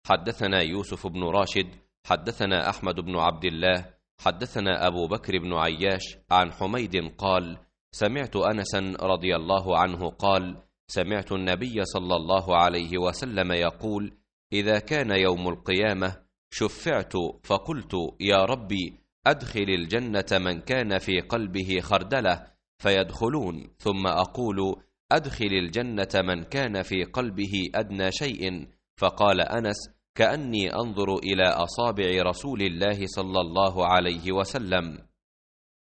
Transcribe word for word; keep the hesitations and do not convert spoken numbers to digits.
حدثنا يوسف بن راشد حدثنا أحمد بن عبد الله حدثنا أبو بكر بن عياش عن حميد قال: سمعت أنسا رضي الله عنه قال: سمعت النبي صلى الله عليه وسلم يقول: إذا كان يوم القيامة شفعت فقلت: يا ربي أدخل الجنة من كان في قلبه خردلة فيدخلون، ثم أقول: أدخل الجنة من كان في قلبه أدنى شيء. فقال أنس: كأني أنظر إلى أصابع رسول الله صلى الله عليه وسلم.